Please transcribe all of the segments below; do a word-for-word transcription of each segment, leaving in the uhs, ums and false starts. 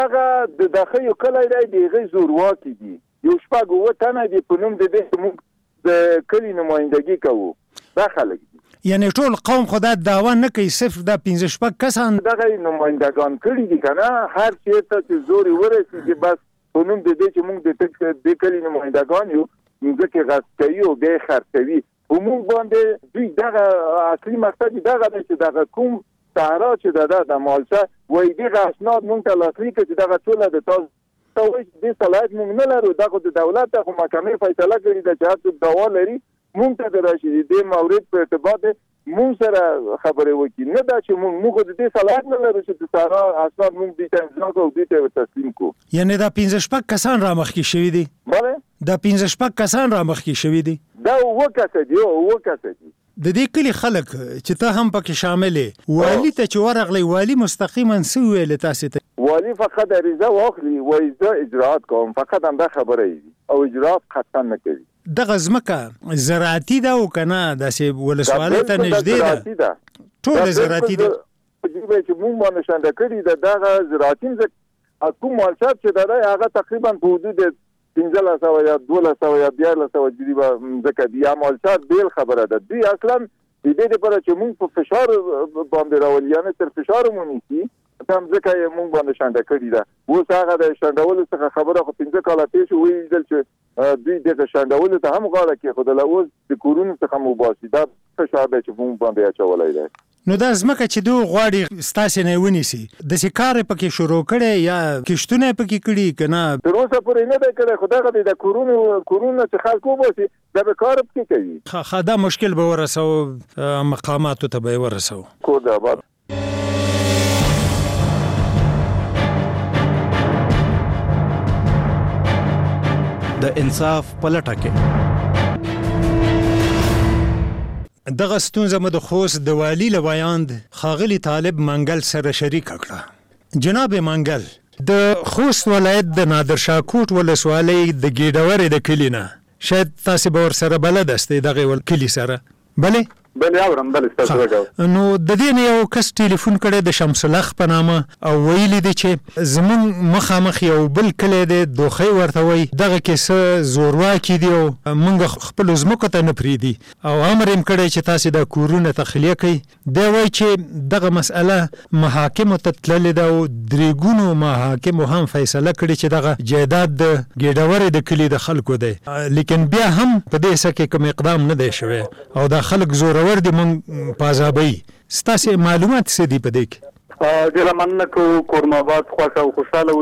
هغه د دغه یو کلی دی د هغې زورواکي دي یو شپږ اووه تنه دي په نوم د دې موږ د کلي نمایندګي کوو دا خلک دي یعنی ټول قوم خو دا دعوا نه کوي صرف دا پنځه شپږ کسان دغه نمایندګان کړي دي که نه هر چېرته چې زور یې ورسېږي بس په نوم د دې چې موږ د دې کلي نمایندګان یو مځکې غصب کوي او بیا یې خرڅوي په موږ باندې دوی دغه اصلي مقصد یې دغه دی چې دغه کوم صحرا چې ده ده د مالشه وایي دغه اسناد موږ ته لاسلیک کړي چې دغه ټوله د تاسو ته وایي چې دې صلاحیت موږ نه لرو دا خو د دولت ته خو محکمې فیصله کړې ده چې هر څوک دعوا لري موږ ته د راشدي دې مورد په ارتباط موږ سره خبرې وکړي نه دا چې موږ موږ د دې صلاحیت نه لرو چې د صحرا اسناد موږ دوی ته امضا کړو او دوی ته تسلیم کړو یعنی دا پنځه شپږ کسان را مخکې شوي دي بله دا پنځه شپږ کسان را مخکې شوي دي دا اووه کسه دي اووه کسه دي د دې کلي خلک چې ته هم پکې شامل یې والي ته چې ورغلی والي مستقیما څه وویل تاسې ته والي فقط عریضه واخلي وایي زه اجراات کوم فقط همدا خبره یې او اجراات قطعا نه کوي دغه ځمکه زراعتي ده او که نه داسې ولسوالۍ ته نږدې ده ټوله زراعتي ده چې موږ باندې شنډه کړي ده دغه زراعتي ځمکه کوم مالشات چې ده هغه تقریبا په حدود پنځلس سوه یا دولس سوه یا دیارلس سوه جریبه ځمکه دي یا مالشات بیل خبره ده دوی اصلا د دې لپاره چې موږ په فشار باندې راولي یعنې تر فشار مو نیسي هم ځکه یې موږ باندې شنډه کړي ده اوس هغه د شنډولو څخه خبره خو پنځه کاله تېر شو ولیدل چې دوی دغه شنډولو ته هم غاړه کېښودله اوس د کورونو څخه مو باسي دا فشار دی چې موږ باندې اچولی دی نو دا ځمکه چې دوی غواړي ستاسې نه یې ونیسي داسې کار یې پکې شروع کړی یا کښتونه یې پکې کړي که نه تر اوسه پورې نه دی کړی خو دغه دی د کورونو کورونه چې خلک وباسي دا به کار پکې کوي ښه دا مشکل به ورسوو مقاماتو ته به یې ورسوو کور د آباد د انصاف په لټه کې دغه ستونزه مو د خوست د والي له ویاند ښاغلي طالب منګل سره شریکه کړه جناب منګل د خوست ولایت د نادرشاه کوټ ولسوالۍ د ګیډورې د کلي نه شاید تاسې به ورسره بلد استئ دغې کلي سره بلې بلې اورم بلې ستاسو وګورئ نو د دې نه یو کس ټلیفون کړی د شمس الحق په نامه او ویلي دی چې زمونږ مخامخ یو بل کلی دی دوخۍ ورته وایي دغه کې څه زورواکي دي او موږ خپلو ځمکو ته نه پرېږدي او امر یې کړی چې تاسې دا کورونه تخلیه کوئ دی وایي چې دغه مسئله محاکمو ته تللې ده او درې ګونو محاکمو هم فیصله کړې چې دغه جایداد د ګیډورې د کلي د خلکو دی لیکن بیا هم په دې څه کې کوم اقدام نه دی شوی او دا خلک زور ور دي مونږ پازابئ ستاسې معلومات څه دي په دې کې ډېره مننه کوو کورماباد خوښه او خوشحاله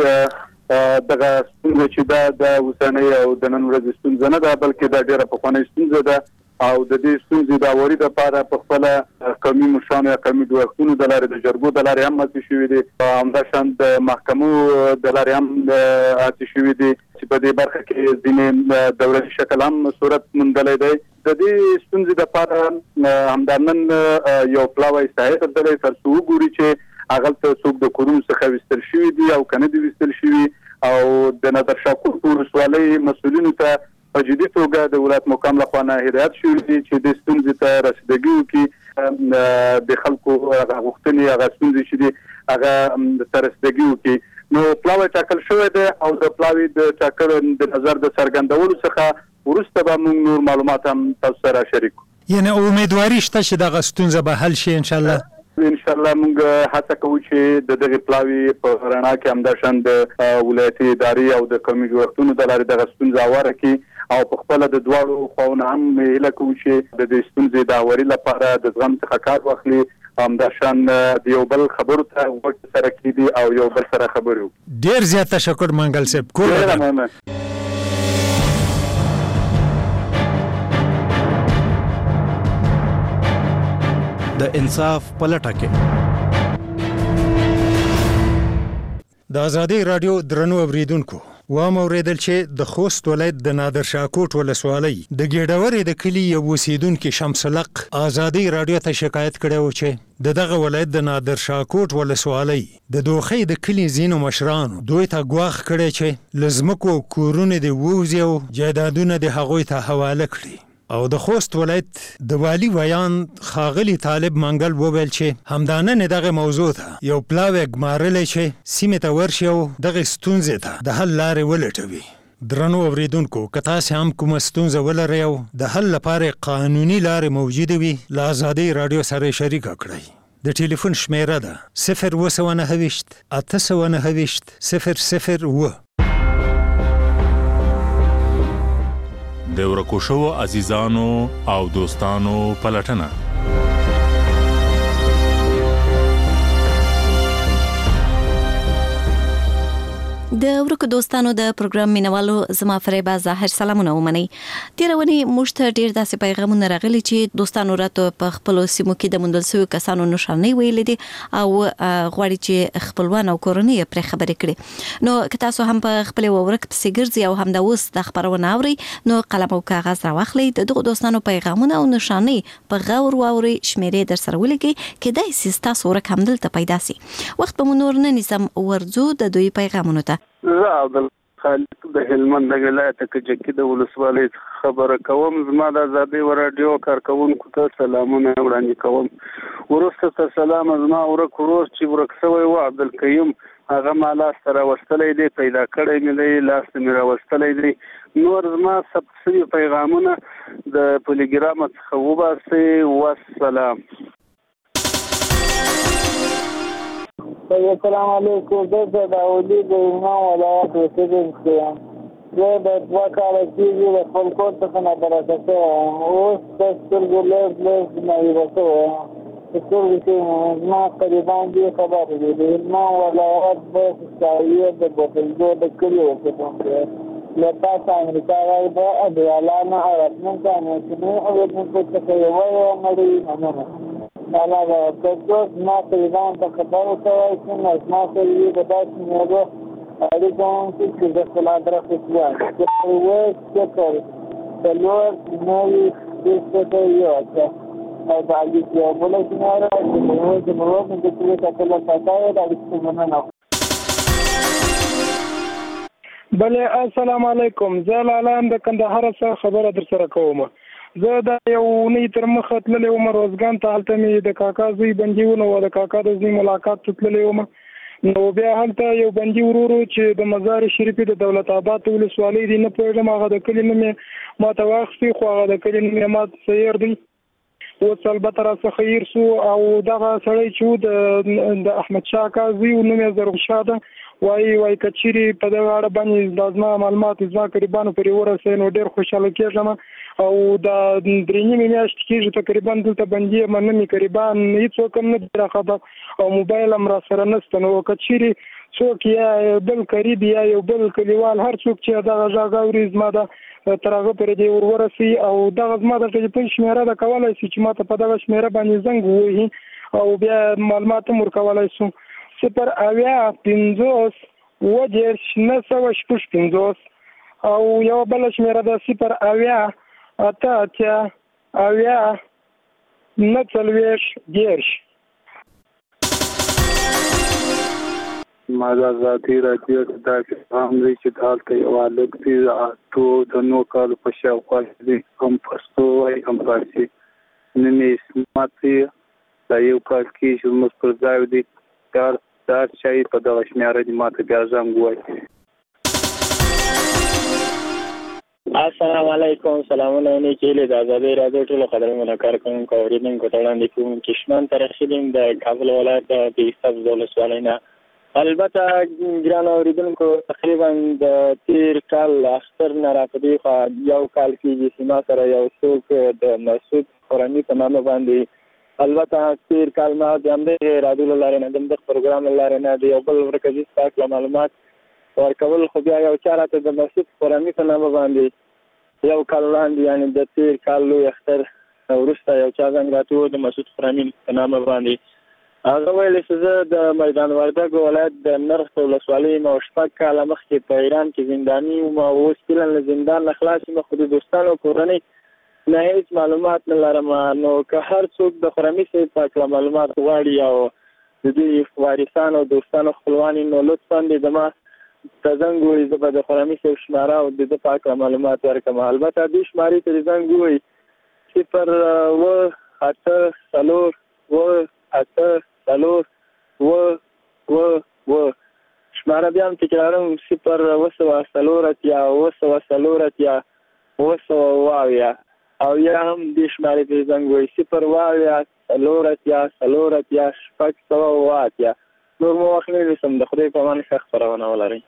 اوسئ دغه ستونزه چې دا د اوسنۍ او د نن ورځې ستونزه نه ده بلکې دا ډېره پخوانۍ ستونزه ده او د دې ستونزې د هواري دپاره په خپله قومي مشرانو یا قومي جوړښتونو د لارې د جرګو د لارې هم هڅې شوي دي همداشان د محکمو د لارې هم هڅې شوي دي چې په دې برخه کې ځینې دولتي شکل هم صورت موندلی دی د دې ستونزې دپاره همدا نن یو پلاوی ساحې ته تللی تر څو وګوري چې هغلته څوک د کورونو څخه ویستل شوي دي او که نه دي ویستل شوي او د نادرشاه کوټ ولسوالۍ مسؤلینو ته په جدي توګه د ولایت مقام لخوا نه هدایت شوي دي چې دې ستونزې ته رسیدګي وکړي د خلکو هغه غوښتنې هغه ستونزې چې دي هغه ته رسیدګي وکړي نو پلاوی ټاکل شوی دی او د پلاوي د ټاکلو د نظر د څرګندولو څخه وروسته به موږ نور معلومات هم تاسو سره شریک کړو یعنی امیدواري شته چې دغه ستونزه به حل شي انشاءالله انشاءالله موږ هڅه کوو چې د دغې پلاوي په رڼا کې همداشان د ولایتي ادارې او د قومي جوړښتونو د لارې دغه ستونزه هواره کړي او په خپله د دواړو خواونه هم هیله کوو چې د دې ستونزې د هواري لپاره د زغم څخه کار واخلي همداشان د یو بل خبرو ته غوږ سره کېږدي او یو بل سره خبرې وکړي ډېر زیات تشکر منګل صاحب ډېره مننه د انصاف په لټه کې د ازادۍ راډیو درنو اوریدونکو وام اوریدل چې د خوست ولایت د نادرشاه کوټ ولسوالۍ د ګیډورې د کلي یو اوسیدونکي شمس الحق ازادۍ راډیو ته شکایت کړی و چې د دغه ولایت د نادرشاه کوټ ولسوالۍ د دوخۍ د کلي ځینو مشرانو دوی ته ګواښ کړی چې له ځمکو کورونه دې ووځي او جایدادونه دې هغوی ته حواله کړي او د خوست ولایت د والی ویان ښاغلي طالب منګل وویل چې همدانه دغه موضوع ته یو پلاوی ګمارلی چې سیمې ته ورشي او دغه ستونزې ته د حل لارې ولټوي. درنو اوریدونکو، که تاسې هم کومه ستونزه ولرئ او د حل لپاره قانوني لارې موجودې وي، له ازادۍ راډیو سره یې شریکه کړئ. د ټلیفون شمیره ده صفر اوه سوه نهه ویشت اته سوه نهه ویشت صفر صفر اوه. د ورکو شوو عزیزانو او دوستانو پلټنه. د ورکو دوستانو د پروګرام مینوالو زما فریبا ظاهر سلامونه ومني. تیرونی موږ ته ډیر داسې پیغامونه راغلي چې دوستانو راته په خپل سیمو کې د موندل شوی کسانو نشانې ویلې دي او غواړي چې خپلوان او کورنۍ پر خبرې کړي. نو که تاسو هم په خپل ورک پسې ګرځي او هم د اوس د خبرونه اوري، نو قلم او کاغذ راوخلئ، د دغه دوستانو پیغامونه او نشانې په غور واوري، شمیرې در سره ولیکئ، کېدای شي ستاسو ورک هم دلته پیدا شي. وخت به مو نور نه نیسم، ورځو د دوی پیغامونو ته. زه عبدالخالق د هلمند د ولایت کجکي د ولسوالۍ خبره کوم. زما د ازادۍ راډیو کارکونکو ته سلامونه وړاندې کوم. وروسته ته سلام زما ورک ورور چې ورک شوی و عبدالقیوم، هغه ما لاس ته راوستلی دی، پیدا کړی مې دی، لاس ته مې راوستلی دی. نور زما ثبت شوي پیغامونه د پلیګرام څخه وباسئ. والسلام. السلام علیکم. زه د اولي د امام ولایت اوسېدونکی یم. زه د دوه کاله کېږي د خپل کور څخه نابرابر شوی یم. اوس د سترګو لږ لږ ناویده شوی یم. په سترګو کې زما قریبان دې خبرې دي. د امام ولایت د سایې د بوتلګو د کلي اوسېدونکی یم. له تاسو امریکا غږ د ادیالانو او راتلونکي امریکني اورېدونکو څخه یوه یوه نړۍ مننه. حالا دا کچوز ما قریبان تا خبرو کوئی چون از ما سریعی بداش میگو اریدون که که خلا درخت سوان که ویس چکر سلور نوی دیسته یوچه او باقی که بولا کناره که موی که موی که توی کتلا پتای دا بسیمونه نو. بله السلام علیکم. زه لاله د کندهار څخه خبره در سره کوم. زه د یو نې تر مخه تللی وم روزګان ته. هلته مې د کاکا زوی بندي ونه و، د کاکا د زوی ملاقات ته تللی وم. نو بیا هلته یو بندي ورور چې د مزار شریفي د دولت آباد ولسوالۍ دی، نه پوهېږم هغه د کلي نوم یې ما ته واخیستې، خو هغه د کلي نوم یې ما ته سیر دی. اوس البته راڅخه هیر سو او دغه سړی چې و د احمدشاه اکا زوی و، نوم یې زرغشاه ده، وایي وایي که چیرې په دغه اړه باندې دا زما معلومات زما قریبانو پرې ورسوي نو ډېر خوشحاله کېږم. او دا درې نیمې میاشتې کېږي تقریبا دلته بندي یم، نه مې قریبان هېڅوک هم نه دي راخبر او موبایل هم را سره نشته. نو که چیرې څوک یا بل قریب یا یو بل کلیوال هر څوک چې دغه غږ اوري زما د تر هغه پورې دې ور ورسوي او دغه زما د ټلیفون شمېره ده، کولی شي چې ما ته په دغه شمېره باندې زنګ ووهي او بیا معلومات هم ورکولی شو. صفر اویا پنځوس اووه دېرش نهه سوه شپږ پنځوس او یوه بله شمېره ده صفر اویا اته اتیا اویا نهه څلوېښت دېرش. ما د ازادۍ راډیو ته دا پیغام دی چې دلته یو هلک دی اتو د نهو کالو په شاوخوا کې دی، هم پښتو وایي هم فارسي. نوم یې اسمت دی، دا یو کال کېږي زموږ پر ځای دی. دا چا یې په دغه شمېره دي ما ته بیا زنګ ووایي. السلام علیکم. سلامونه ونې کېلې د ازادۍ راډیو ټولو قدرمنو کارکوونکو اورېدونکو ته وړاندې کوم چې شمن ته رسېدم د کابل ولایت د بېسبز ولسوالۍ نه. البته ګرانو اورېدونکو تقریبا د تېر کال اختر نه را په دې خوا یو کال کېږي چې ما سره یو څوک د مسعود خرمي په نامه باندې البته تېر کال ما د همدغې راډیو له لارې نه د همدغه پروګرام له لارې نه د یو بل مرکزي په هکله معلومات ورکول، خو بیا یو چا راته د مسعود خرمي په نامه باندې یو کال وړاندې یعنې د تېر کال لوی اختر وروسته یو چا زنګ راته ووایي د مسعود خرمي په نامه باندې. هغه ویلې چې زه د میدان وردګ ولایت د نرخ ولسوالۍ یم او شپږ کاله مخکې په ایران کې زنداني وم او اوس فعلا له زندان نه خلاص یم، خو د دوستانو کورنۍ نه هېڅ معلومات نه لرم. نو که هر څوک د خرمي صاحب په هکله معلومات غواړي او د دوی وارثان او دوستانو خپلوان نو لطفا دې زما ته زنګ ووایي، زه به د خرمي صاحب شماره او د ده په هکله معلومات ورکړم. البته دې شمارې ته دې زنګ ووایي صفر و اته څلور و اته څلور و و و شماره بیا هم تکرارم صفر اوه سوه څلور اتیا اوه سوه څلور اتیا اوه سوه اوه اویا او یا هم دې شمارې ته زنګ وایي صفر اوه اویا څلور اتیا څلور اتیا شپږ سوه اوه اتیا. نور مو وخت نه نیسم، د خدای په امان ښه خپرونه ولرئ.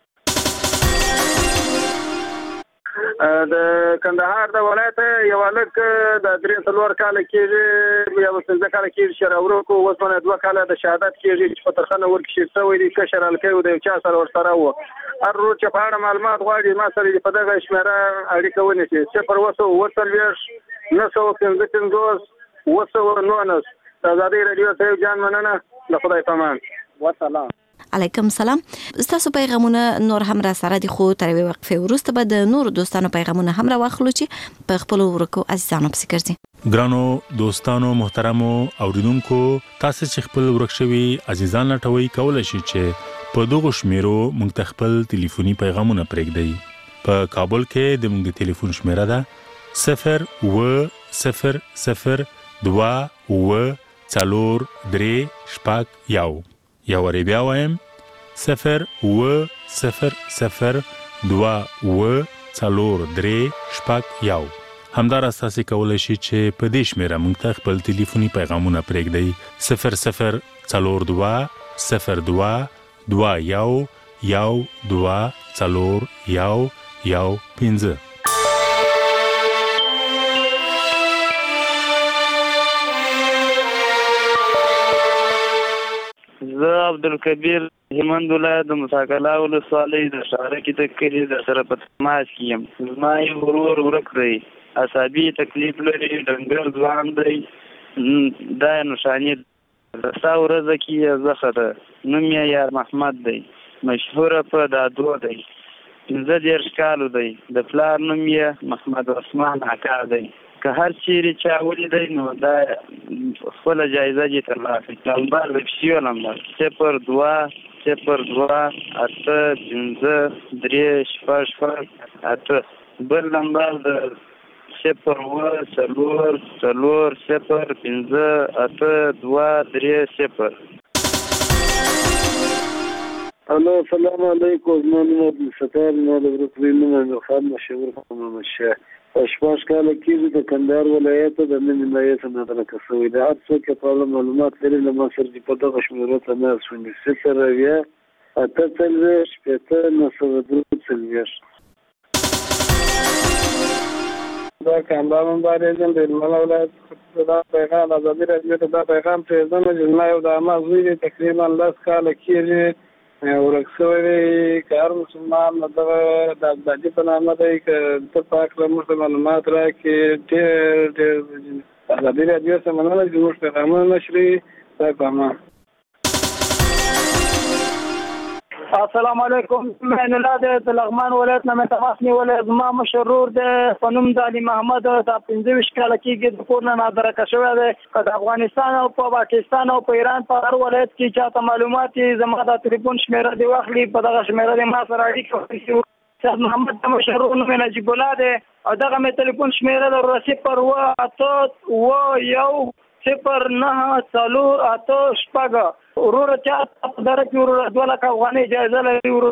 د کندهار د ولایت یو هلک د درې څلور کاله کېږي یا پنځه کاله کېږي چې راورکو، اوس باندې دوه کاله د شهادت کېږي چې په ترخه ورکړل شوی دی. کشر هلکی و، د یو چا سره ورسره و. هر ورور چې په اړه معلومات غواړي ما سره په دغه شمېره اړیکه ونیسي: صفر اوه سوه اوه څلوېښت نهه سوه پنځه پنځوس اوه سوه نولس. د ازادۍ راډیو صاحب جان مننه، د خدای په امان. وسلام. علیکم سلام. ستاسو پیغامونه نور هم را سره دي، خو تر یوې وقفې وروسته به د نورو دوستانو پیغامونه هم را واخلو چې په خپلو ورکو عزیزانو پسې ګرځي. ګرانو دوستانو محترمو اوریدونکو، تاسو چې خپل ورک شوي عزیزان لټوي کولای شئ چې په دغه شمیرو موږ ته خپل ټلیفوني پیغامونه پرېږدئ. په کابل کې د موږ د ټلیفون شمیره ده صفر اوه صفر صفر دوه اوه څلور درې شپږ یو. یا وری بیا وایم صفر اوه صفر صفر دوه اوه څلور درې شپږ یو. همداراز تاسو کولی شئ چې په دې شمیره موږ ته خپل ټلیفوني پیغامونه پرېږدئ صفر صفر څلور دوه صفر دوه دوه یو یو دوه څلور یو یو پنځه. زه عبدالکبیر هلمند ولایت د مساکلا ولسوالۍ د شارکي د کلي د سره په تماس کې یم. زما یو ورور ورک دی، عصبي تکلیف لري، ډنګر ځوان دی، دا یې نښانې ده. د ستا ورځه کې یې زخه ده. نوم یې یار محمد دی، مشهوره په دادو دی، پنځه دېرش کالو دی. د پلار نوم یې محمد عثمان اکا دی. که هر چیرې چا ولیدی نو دا خپله جایزه دې ترلاسه کړي. نمبر د پیسیو نمبر صفر دوه صفر دوه اته پنځه درې شپږ شپږ اته. بل نمبر د صفر اوه څلور څلور صفر پنځه اته دوه درې صفر. الو السلام علیکم. زما نوم عبدالستار، ما د ورکوي نوم امیرخان مشهور محمد شاه. شپږ کاله کېږي د کندهار ولایت د نوي نایې څخه مترکه شوی دی. هر څوک چې په اړه معلومات لري له ما سره دې په دغه شمېرو تماس ونیسي: صفر اویا اته څلوېښت شپېته نهه سوه درې څلوېښت. دا کامبا مبارزم د هلمند ولایت دا پیغام ازادي راډیو ته دا پیغام پرېږدم چې زما یو د عمه زوی دی، تقریبا لس کاله کېږي ورک شوی دی. که هر مسلمان دغه د ازادي په نامه دی، که ته په هکله موږ ته معلومات راکړې. ډېر ډېر ازادي راډیو څخه مننه چې زموږ پیغامونه نشري. خدای په امان. السلام علیکم. من الله د لغمان ولایت نه تماس نیولې. زما مشرور د فنوم د علي محمد د پنځه ویشت کاله کېږي د کور نه نادرکه شوی دی. که د افغانستان او په پاکستان او په ایران په هر ولایت کې چاته معلومات زما د تلیفون شمیره دی واخلي، په دغه شمیره دی ما سره اړیکه ونیسي. استاد محمد د مشرور نوم یې نجیب الله دی او دغه مې تلیفون شمیره ده صفر اوه اته اوه یو صفر نهه څلور اته شپږ. وروره چا په دره کې وروره دوه لکه افغانۍ جایزه لري. وروره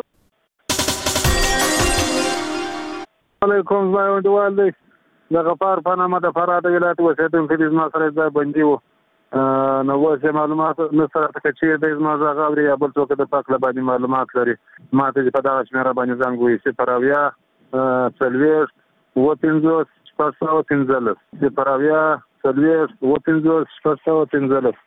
علیکم. زما یو انډیوال دی د غفار په نامه د فراه د ولایت اوسېدونکی دی. زما سره ځای بندي و، نو اوس یې معلومات نه سره ته که چېرې دی زما غږ اوري یا بل څوک د پاک له باندې معلومات لري ما ته په دغه شمېره باندې زنګ ووهي: صفر اویا څلوېښت اوه پنځوس شپږ سوه پنځلس. صفر اویا څلوېښت اوه پنځوس شپږ سوه پنځلس.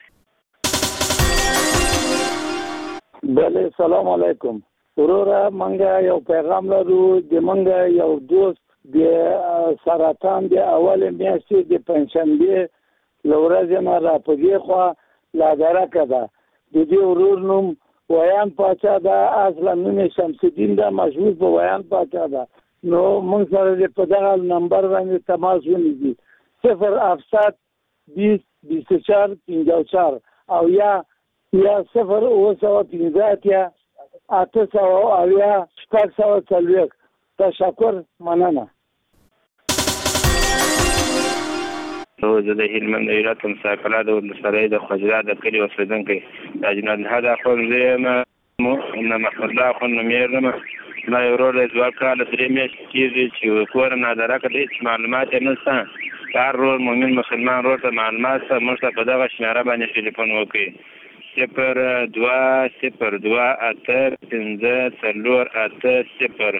بله سلام علیکم. وروره منګه یو پیغام لرو. د منګه یو دوست د سرطان د اول میاشتې د پنجشنبې له ورځې نه را په دې خوا لادرکه ده. د دې ورور نوم ویان پاچا ده، اصلا نوم یې شمس الدین ده، مشهور په ویان پاچا ده. نو موږ سره دې په دغه نمبر باندې تماس ونیسي: صفر هفتصد بیست بیست و چهار پنځه و چهار او یا یا صفر اوه سوه پنځه اتیا اته سوه اویا شپږ سوه څلوېښت. تشکر، مننه. زه د هلمند ولایت مساکله د ولسوالۍ د خجره د کلي اوسېدونکی د اجناد هدا خپل زم نه محمد الله خو نمیر نه ما یو ورور د دوه کاله درې میاشتې کېږي چې کور نه درکه دې معلومات نه سته هر ورور مؤمن مسلمان ورور ته معلومات سره موږ ته په دغه شمیره باندې ټلیفون وکړي صفر دوه صفر دوه اته پنځه څلور اته صفر.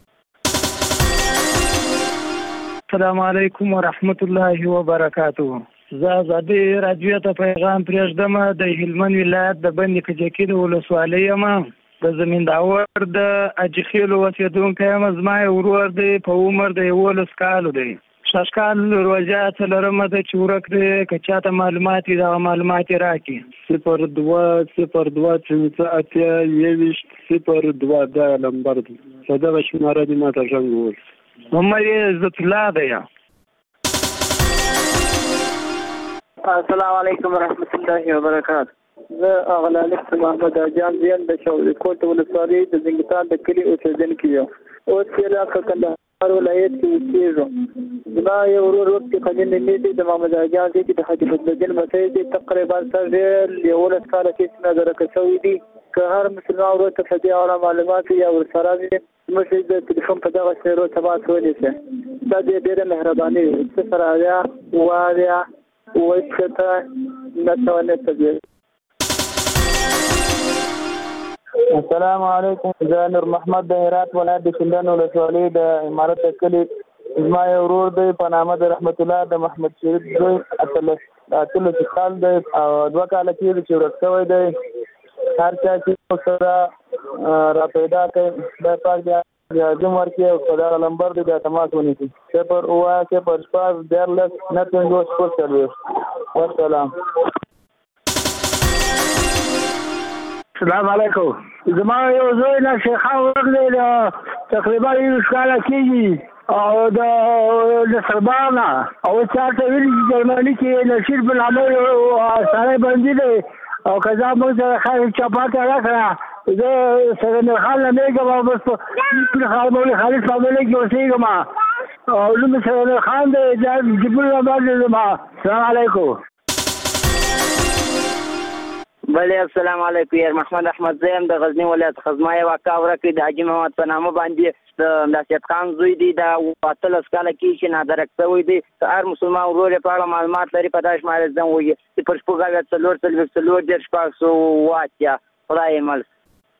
السلام علیکم ورحمت الله وبرکاته. زه آزادي راډیو ته پیغام پرېږدم د هلمند ولایت د بند کجکي د ولسوالۍ یم د زمینداور د اجخیلو اوسېدونکی یم. زما یو ورور دی په عمر د یولس کالو دی. شش کال روژه څلورمه ده چې ورک دی که چاته معلومات وي دغه معلومات یې راکړي. صفر دوه صفر دوه پنځه اتیا یوویشت صفر دوه دا نمبر دی. په دغه شماره دې ماته زنګ ووهل. محمد عزت الله دی. السلام علیکم ورحمت الله وبرکاته. زه اغلالک محمد اجان زین د شاولیکوټ ولسوالۍ د زنګتان د کلي اوسېدونکی یم. اوس یې راکړه کندهار ولایت کې اوسېږم. زما یو ورور وقت قدیم مې دی د محمد اجان دی چې د حاجي فضل الدین مسیح دی تقریبا سر یولس کاله کې نظر کشوي دي. که هر مسلمان ورور ته په دې اړه معلومات یا ورسره وي موږ د تلیفون په دغه شمیرو تماس ونیسئ. دا دې ډېره مهرباني وي. صفر اویا اوه اویا اوه شپېته نهه سوه نهه. السلام علیکم. زه نور محمد د هرات ولایت د شندن ولسوالۍ د امارت کلي. زما یو ورور دی په نامه د رحمت الله د محمد شریف زوی اتلس اتلس کال دی او دوه کاله کېږي چې ورک شوی دی. هر چا چې سره را پیدا کړي خدای پاک بیا جم ورکړي او په دغه نمبر دی بیا تماس ونیسي. صفر اوه صفر شپږ دیارلس نهه پنځوس شپږ څلوېښت. والسلام. السلام علیکم. زما یو زوی نه شیخان ورغلی د تقریبا یوش کاله کېږي او د نصربان نه او چاته ویلي چې جرمني کې نشیر بن عمر سړی بندي دی او که زه موږ سره خیر چپاته راکړه زه سرنر خان نه میږم او بس په خالمولي خالص معاملې کې اوسېږم او نوم مې سرنر خان دی دا جبرل رحمان دی زما. السلام علیکم. بله السلام علیکم. یار محمد احمد زیم د غزنی ولایت خزما یې واقع ورکړي د حاجي محمد په نامه باندې د نصیحت خان زوی دی دا اتلس کاله کې چې نادرک شوی دی. که هر مسلمان ورور یې په اړه معلومات لري په دا شماره زنګ ووهي. صفر شپږ اویا څلور څلوېښت څلور دېرش شپږ سوه اووه اتیا. خدای یې مل.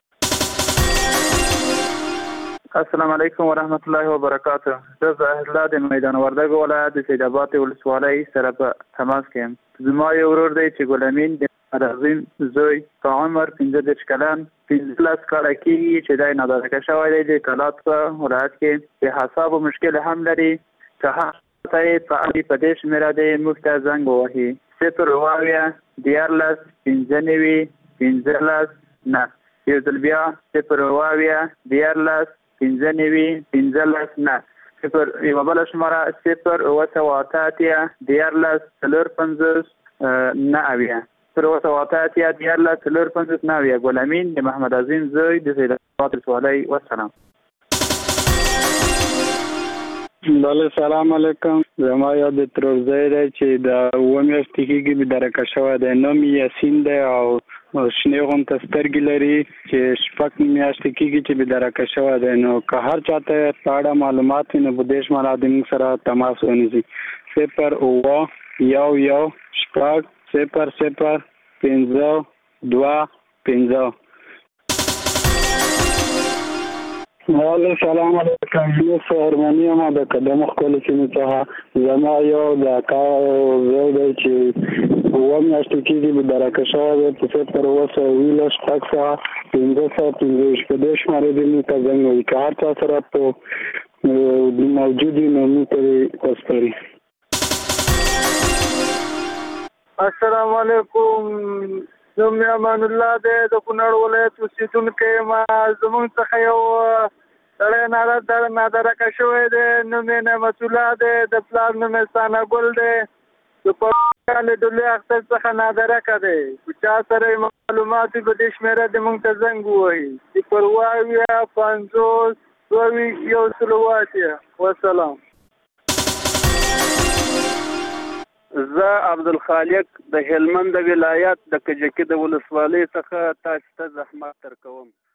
السلام علیکم ورحمت الله وبرکاته. زه ظاهر الله د میدان وردګ ولایت د سیدآباد ولسوالۍ سره په تماس کې یم. زما یو ورور دی چې ګل امین د رزین زوی په عمر پنځه دېرش کلن پنځلس کاله کېږي چې دی نادرکه شوی دی د کلات په ولایت کې د حسابو مشکل هم لري. که هر ته یې په اړ په دې شمېره دی موږ ته زنګ ووهي. صفر اوه اویا دیارلس پنځه نوي پنځلس نه. یو ځل بیا صفر اوه اویا دیارلس پنځه نوي پنځلس نه. صفر یوه بله شماره صفر اوه سوه اته اتیا دیارلس څلور پنځوس نه اویا. صفر اوه سوه اته اتیا دیارلس څلور پنځوس نه اویا. ګل امین د محمد عظیم زوی د سیدآباد ولسوالۍ. والسلام. بله سلام علیکم. زما یو د ترورزی دی چې د اووه میاشتې کېږي بدرکه شوی دی. نوم یې یاسین دی او شنې غونته سترګې لري چې شپږ میاشتې کېږي چې بدرکه شوی دی. نو که هر چاته په اړه معلومات وي نو په دې شماره د موږ سره تماس ونیسي. صفر اووه یو یو شپږ صفر صفر پنځه دوه پنځه. وعلیکم السلام علیکم. زه ارمنی یم د قدم ښکلې سیمې څخه. زما یو د اکا زوی دی چې اووه میاشتې کېږي بدرکه شوی دی په صفر اووه سوه اوولس شپږ سوه پنځه سوه پنځه ویشت. په دې شمارې دې موږ ته زنګ ووهي. که هر چا سره په موجود وي نو موږ ته یې وسپاري. السلام علیکم. نوم مې امان الله دی د کونړ ولایت اوسېدونکی یم. زموږ څخه یو سړی نادرکه شوی دی. نوم یې نعمت الله دی. د پلار نوم یې ثنا ګل دی. د پښتون له ډلې اختر څخه نادرکه دی. که چا سره یې معلومات وي په دې شمېره دې موږ ته زنګ ووهي. صفر اوه اویا پنځوس دوه ویشت یو سل اوه اتیا. والسلام. زه عبدالخالق د هلمند ولایت د کجکي د ولسوالۍ څخه تاسو ته زحمت درکوم.